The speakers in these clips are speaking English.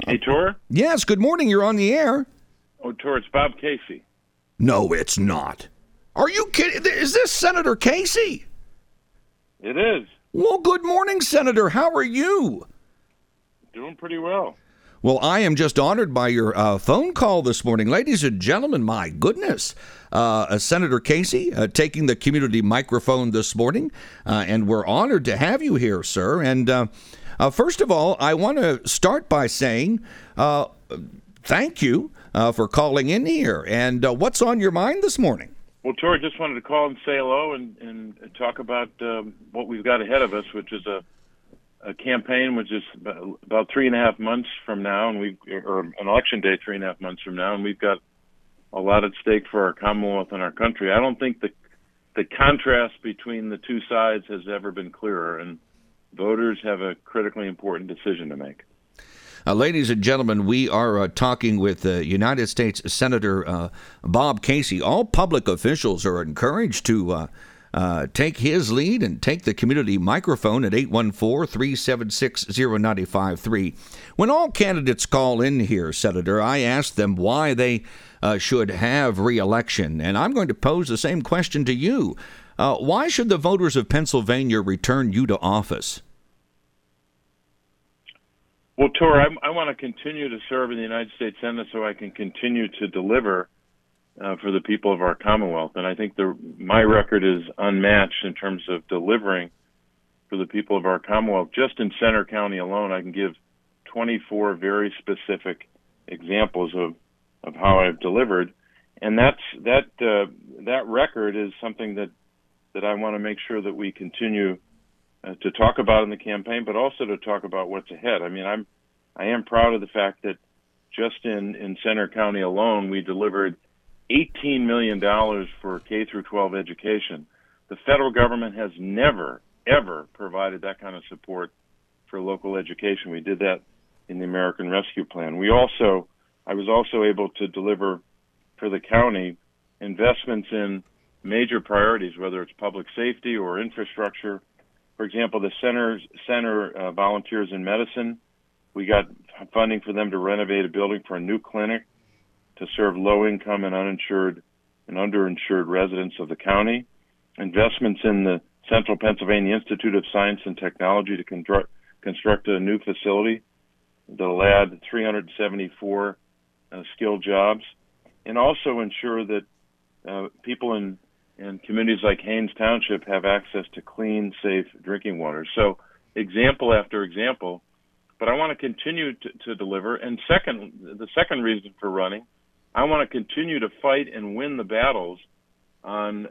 Hey, Tor? Yes, good morning. You're on the air. Oh, Tor, it's Bob Casey. No, it's not. Are you kidding? Is this Senator Casey? It is. Well, good morning, Senator. How are you? Doing pretty well. Well, I am just honored by your phone call this morning. Ladies and gentlemen, my goodness. Senator Casey taking the community microphone this morning, and we're honored to have you here, sir. And first of all, I want to start by saying thank you for calling in here. And what's on your mind this morning? Well, Tor, just wanted to call and say hello and talk about what we've got ahead of us, which is a campaign which is about 3.5 months from now, or an election day 3.5 months from now, and we've got a lot at stake for our Commonwealth and our country. I don't think the contrast between the two sides has ever been clearer, and voters have a critically important decision to make. Ladies and gentlemen, we are talking with United States Senator Bob Casey. All public officials are encouraged to take his lead and take the community microphone at 814-376-0953. When all candidates call in here, Senator, I ask them why they should have re-election. And I'm going to pose the same question to you. Why should the voters of Pennsylvania return you to office? Well, Tor, I want to continue to serve in the United States Senate so I can continue to deliver for the people of our Commonwealth. And I think my record is unmatched in terms of delivering for the people of our Commonwealth. Just in Centre County alone, I can give 24 very specific examples of how I've delivered. And that record is something that I want to make sure that we continue to talk about in the campaign, but also to talk about what's ahead. I mean, I am proud of the fact that just in Centre County alone, we delivered $18 million for K through 12 education. The federal government has never, ever provided that kind of support for local education. We did that in the American Rescue Plan. I was also able to deliver for the county investments in major priorities, whether it's public safety or infrastructure. For example, the center Volunteers in Medicine, we got funding for them to renovate a building for a new clinic to serve low-income and uninsured and underinsured residents of the county. Investments in the Central Pennsylvania Institute of Science and Technology to construct a new facility that'll add 374 skilled jobs, and also ensure that people in communities like Haines Township have access to clean, safe drinking water. So example after example, but I want to continue to deliver. And the second reason for running, I want to continue to fight and win the battles on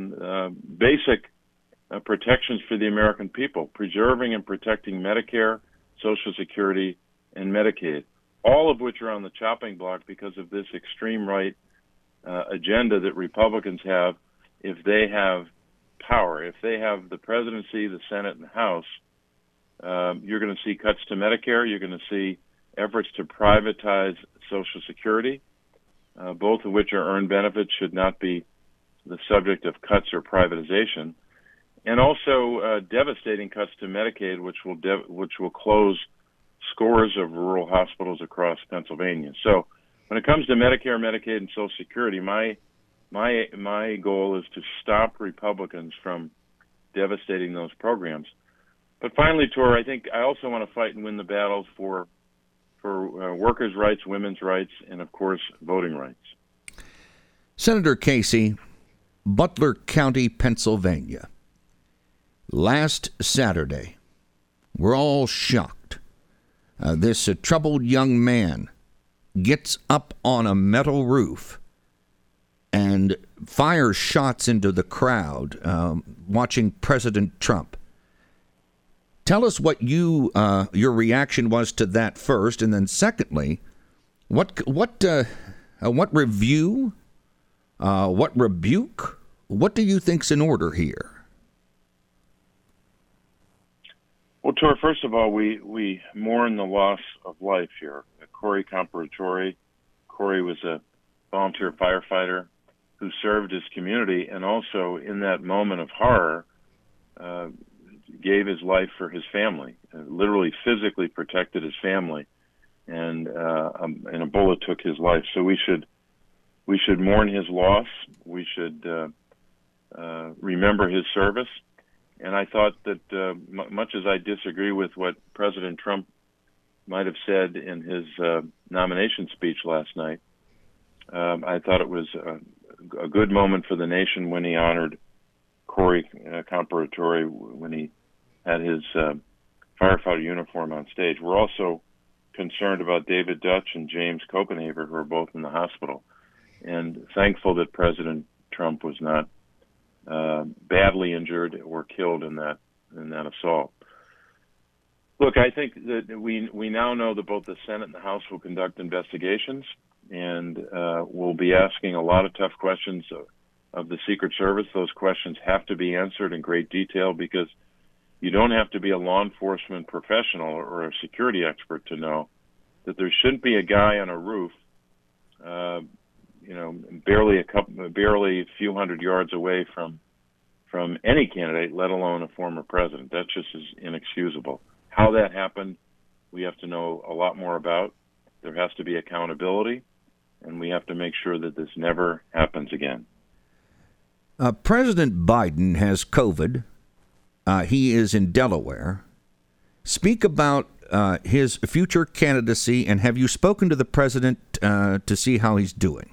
basic protections for the American people, preserving and protecting Medicare, Social Security, and Medicaid, all of which are on the chopping block because of this extreme right agenda that Republicans have. If they have power, if they have the presidency, the Senate, and the House, you're going to see cuts to Medicare. You're going to see efforts to privatize Social Security, both of which are earned benefits, should not be the subject of cuts or privatization, and also devastating cuts to Medicaid, which will close scores of rural hospitals across Pennsylvania. So when it comes to Medicare, Medicaid, and Social Security, my goal is to stop Republicans from devastating those programs. But finally, Tor, I think I also want to fight and win the battles for workers' rights, women's rights, and, of course, voting rights. Senator Casey, Butler County, Pennsylvania. Last Saturday, we're all shocked. This troubled young man gets up on a metal roof and fires shots into the crowd watching President Trump. Tell us what your reaction was to that first, and then secondly, what review, what rebuke, what do you think's in order here? Well, Tor, first of all, we mourn the loss of life here. Corey Comparatore. Corey was a volunteer firefighter who served his community, and also in that moment of horror gave his life for his family, literally physically protected his family. and a bullet took his life. So we should mourn his loss. We should remember his service. And I thought that much as I disagree with what President Trump might have said in his nomination speech last night, I thought it was a good moment for the nation when he honored Corey Comparatore when he had his firefighter uniform on stage. We're also concerned about David Dutch and James Copenhaver, who are both in the hospital, and thankful that President Trump was not badly injured or killed in that assault. Look, I think that we now know that both the Senate and the House will conduct investigations, and we'll be asking a lot of tough questions of the Secret Service. Those questions have to be answered in great detail, because you don't have to be a law enforcement professional or a security expert to know that there shouldn't be a guy on a roof, barely a few hundred yards away from any candidate, let alone a former president. That just is inexcusable. How that happened, we have to know a lot more about. There has to be accountability, and we have to make sure that this never happens again. President Biden has COVID. He is in Delaware. Speak about his future candidacy, and have you spoken to the president to see how he's doing?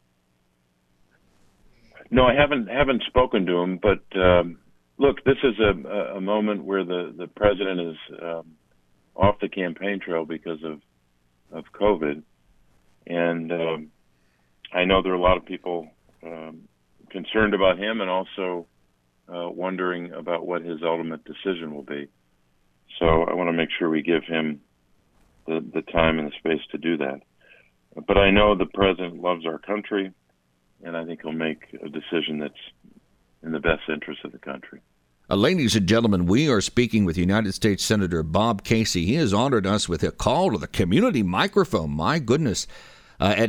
No, I haven't spoken to him, but look, this is a moment where the president is off the campaign trail because of COVID, and I know there are a lot of people concerned about him, and also wondering about what his ultimate decision will be. So I want to make sure we give him the time and the space to do that. But I know the president loves our country, and I think he'll make a decision that's in the best interest of the country. Ladies and gentlemen, we are speaking with United States Senator Bob Casey. He has honored us with a call to the community microphone. My goodness. At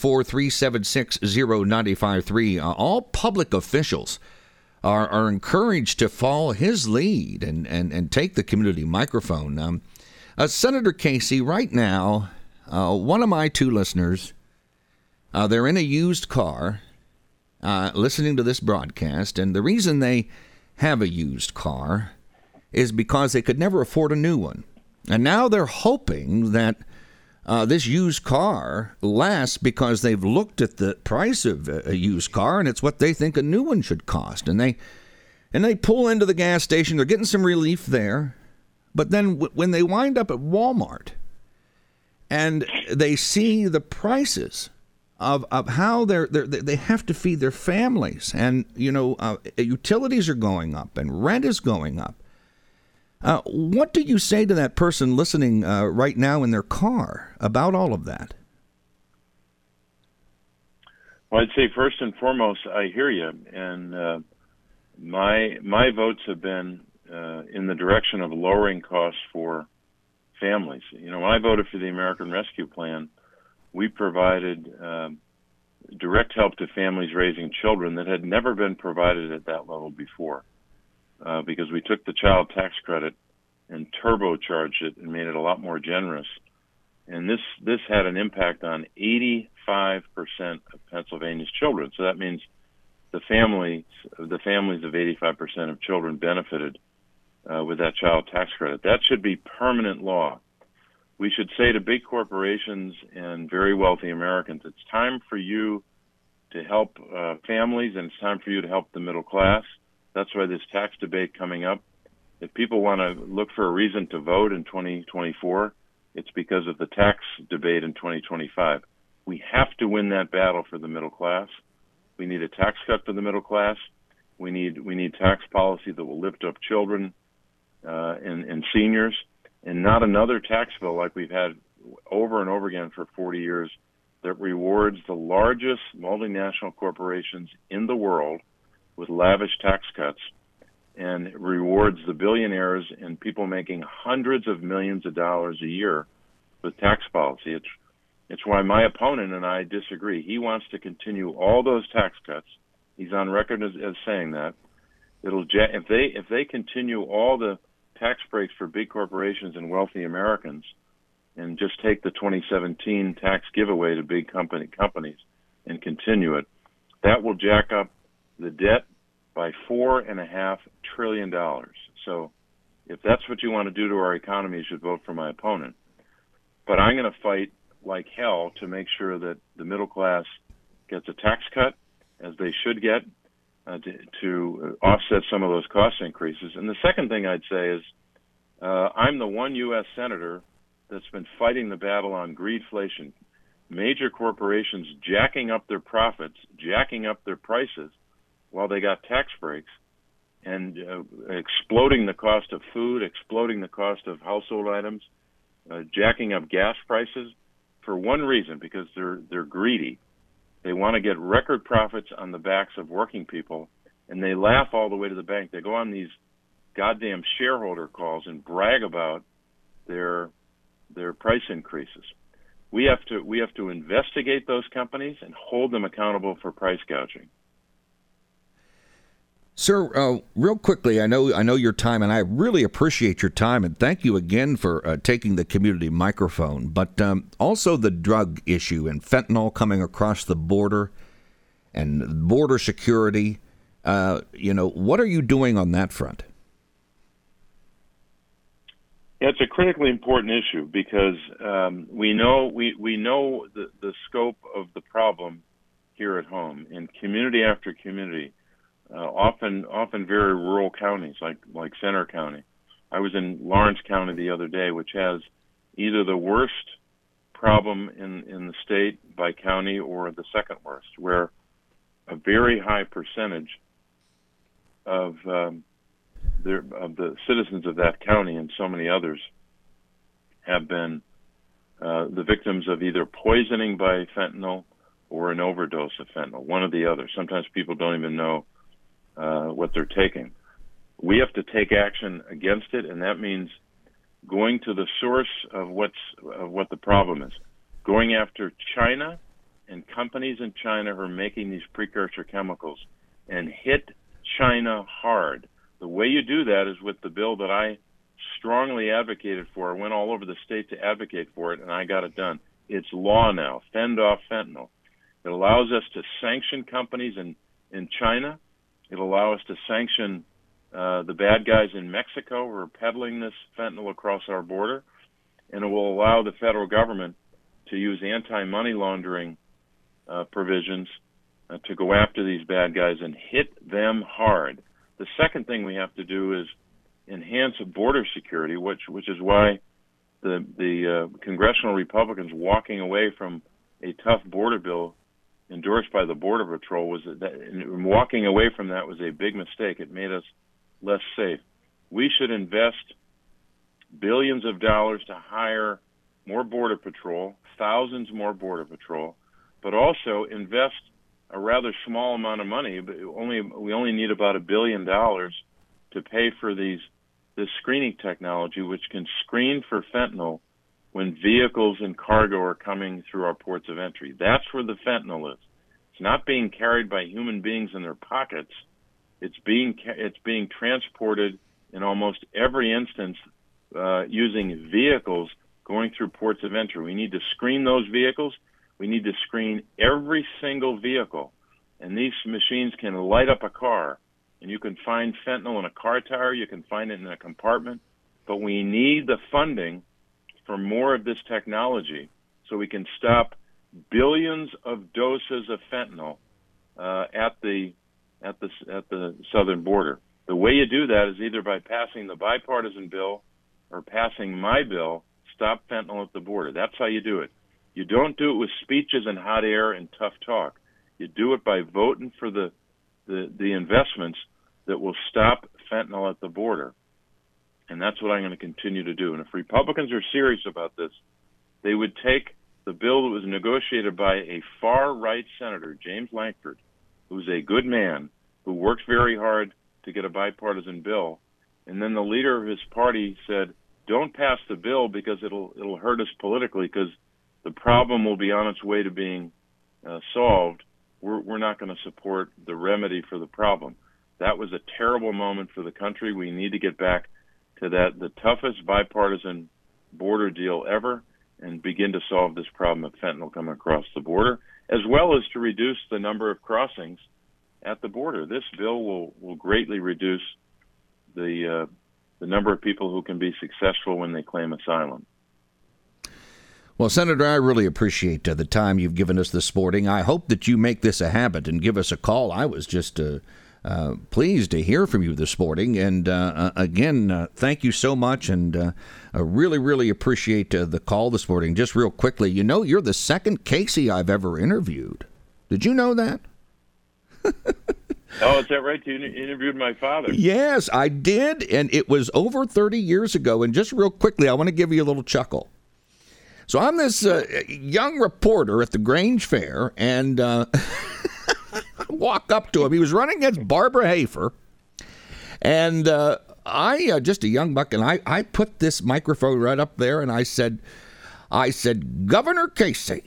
814-376-0953, all public officials are encouraged to follow his lead and take the community microphone. Senator Casey, right now, one of my two listeners, they're in a used car listening to this broadcast, and the reason they have a used car is because they could never afford a new one. And now they're hoping that this used car lasts because they've looked at the price of a used car, and it's what they think a new one should cost. And they pull into the gas station. They're getting some relief there. But then when they wind up at Walmart and they see the prices of how they have to feed their families, and utilities are going up and rent is going up. What do you say to that person listening right now in their car about all of that? Well, I'd say first and foremost, I hear you, and my votes have been in the direction of lowering costs for families. When I voted for the American Rescue Plan, we provided direct help to families raising children that had never been provided at that level before, because we took the child tax credit and turbocharged it and made it a lot more generous. And this had an impact on 85% of Pennsylvania's children. So that means the families of 85% of children benefited with that child tax credit. That should be permanent law. We should say to big corporations and very wealthy Americans, it's time for you to help families, and it's time for you to help the middle class. That's why this tax debate coming up. If people want to look for a reason to vote in 2024, it's because of the tax debate in 2025. We have to win that battle for the middle class. We need a tax cut for the middle class. We need tax policy that will lift up children and seniors, and not another tax bill like we've had over and over again for 40 years that rewards the largest multinational corporations in the world with lavish tax cuts and rewards the billionaires and people making hundreds of millions of dollars a year with tax policy. It's why my opponent and I disagree. He wants to continue all those tax cuts. He's on record as saying that. If they continue all the tax breaks for big corporations and wealthy Americans, and just take the 2017 tax giveaway to big companies and continue it, that will jack up the debt by $4.5 trillion. So if that's what you want to do to our economy, you should vote for my opponent. But I'm going to fight like hell to make sure that the middle class gets a tax cut, as they should get, to offset some of those cost increases. And the second thing I'd say is I'm the one U.S. senator that's been fighting the battle on greedflation. Major corporations jacking up their profits, jacking up their prices while they got tax breaks, and exploding the cost of food, exploding the cost of household items, jacking up gas prices for one reason, because they're greedy. They want to get record profits on the backs of working people, and they laugh all the way to the bank. They go on these goddamn shareholder calls and brag about their price increases. We have to investigate those companies and hold them accountable for price gouging. Sir, real quickly, I know your time, and I really appreciate your time, and thank you again for taking the community microphone. But also the drug issue and fentanyl coming across the border and border security. What are you doing on that front? Yeah, it's a critically important issue because we know the scope of the problem here at home in community after community. Often very rural counties like Center County. I was in Lawrence County the other day, which has either the worst problem in the state by county or the second worst, where a very high percentage of the citizens of that county and so many others have been the victims of either poisoning by fentanyl or an overdose of fentanyl, one or the other. Sometimes people don't even know what they're taking. We have to take action against it, and that means going to the source of what the problem is. Going after China and companies in China who are making these precursor chemicals, and hit China hard. The way you do that is with the bill that I strongly advocated for. I went all over the state to advocate for it, and I got it done. It's law now. Fend off fentanyl. It allows us to sanction companies in China. It'll allow us to sanction the bad guys in Mexico who are peddling this fentanyl across our border, and it will allow the federal government to use anti-money laundering provisions to go after these bad guys and hit them hard. The second thing we have to do is enhance border security, which is why the congressional Republicans walking away from a tough border bill endorsed by the Border Patrol walking away from that was a big mistake. It made us less safe. We should invest billions of dollars to hire more Border Patrol, thousands more Border Patrol, but also invest a rather small amount of money. But we only need about $1 billion to pay for this screening technology, which can screen for fentanyl when vehicles and cargo are coming through our ports of entry. That's where the fentanyl is. It's not being carried by human beings in their pockets. It's being transported in almost every instance using vehicles going through ports of entry. We need to screen those vehicles. We need to screen every single vehicle. And these machines can light up a car. And you can find fentanyl in a car tire. You can find it in a compartment. But we need the funding for more of this technology so we can stop billions of doses of fentanyl at the southern border. The way you do that is either by passing the bipartisan bill or passing my bill, Stop Fentanyl at the Border. That's how you do it. You don't do it with speeches and hot air and tough talk. You do it by voting for the investments that will stop fentanyl at the border. And that's what I'm going to continue to do. And if Republicans are serious about this, they would take the bill that was negotiated by a far-right senator, James Lankford, who's a good man, who worked very hard to get a bipartisan bill. And then the leader of his party said, don't pass the bill because it'll hurt us politically because the problem will be on its way to being solved. We're not going to support the remedy for the problem. That was a terrible moment for the country. We need to get back to the toughest bipartisan border deal ever. and begin to solve this problem of fentanyl coming across the border, as well as to reduce the number of crossings at the border. This bill will greatly reduce the number of people who can be successful when they claim asylum. Well, Senator, I really appreciate the time you've given us this morning. I hope that you make this a habit and give us a call. I was just pleased to hear from you this morning. And again, thank you so much. And I really, really appreciate the call this morning. Just real quickly, you're the second Casey I've ever interviewed. Did you know that? Oh, is that right? You interviewed my father. Yes, I did. And it was over 30 years ago. And just real quickly, I want to give you a little chuckle. So I'm this young reporter at the Grange Fair, and walk up to him. He was running against Barbara Hafer, and I just a young buck, and I put this microphone right up there, and I said, Governor Casey,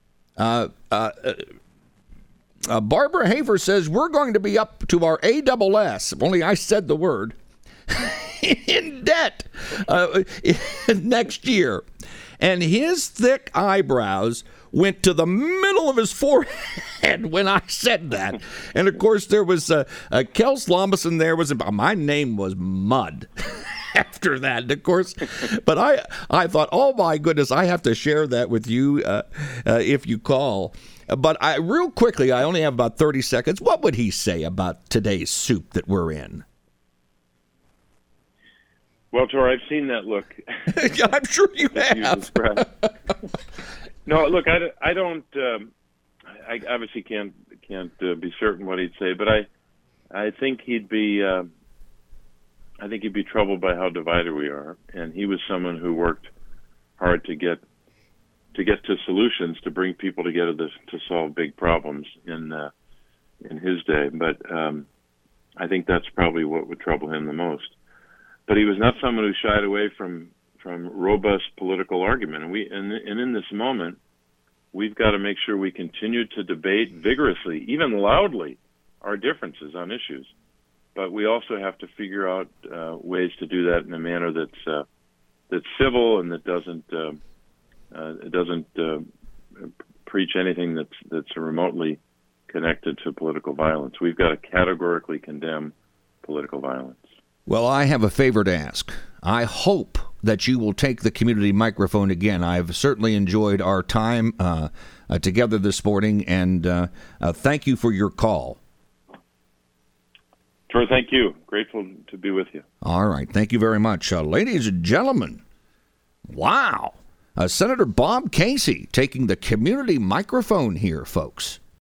Barbara Hafer says we're going to be up to our ASS, only I said the word, in debt next year. And his thick eyebrows went to the middle of his forehead when I said that. And, of course, there was Kels Lomison there. My name was Mud after that, and of course. But I thought, oh, my goodness, I have to share that with you if you call. But real quickly, I only have about 30 seconds. What would he say about today's soup that we're in? Well, Tor, I've seen that look. I'm sure you have. No, look, I don't. I obviously can't be certain what he'd say, but I think he'd be. I think he'd be troubled by how divided we are, and he was someone who worked hard to get to solutions to bring people together to solve big problems in his day. But I think that's probably what would trouble him the most. But he was not someone who shied away from robust political argument. And in this moment, we've got to make sure we continue to debate vigorously, even loudly, our differences on issues. But we also have to figure out ways to do that in a manner that's civil and that doesn't preach anything that's remotely connected to political violence. We've got to categorically condemn political violence. Well, I have a favor to ask. I hope that you will take the community microphone again. I've certainly enjoyed our time together this morning, and thank you for your call. Sure, thank you. Grateful to be with you. All right. Thank you very much. Ladies and gentlemen, wow. Senator Bob Casey taking the community microphone here, folks.